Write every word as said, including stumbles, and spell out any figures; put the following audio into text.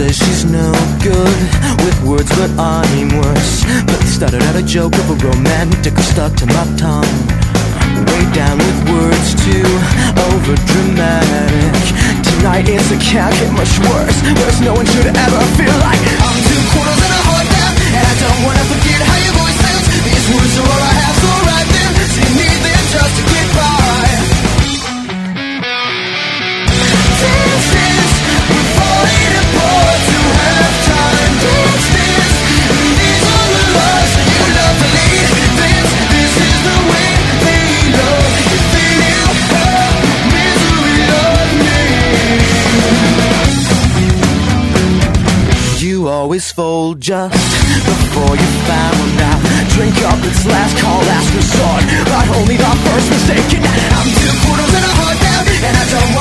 says she's no good with words, but I'm worse. But started out a joke of a romantic who stuck to my tongue. Way down with words too over dramatic. Tonight is it can't get much worse. Worse, no one should ever feel like I'm two quarters and a heart down, and I don't wanna forget how your voice sounds. These words are all I have, so write them. So you need them just to get by. Dance, dance, we're falling apart to have time. Dance, dance, these are the lives that you love to lead. Dance, this is the way they love. You feel her misery of me. You always fold just before you found out. Drink up, it's last call, last resort, but only the first mistake. I'm two quarters and a heart down, and I don't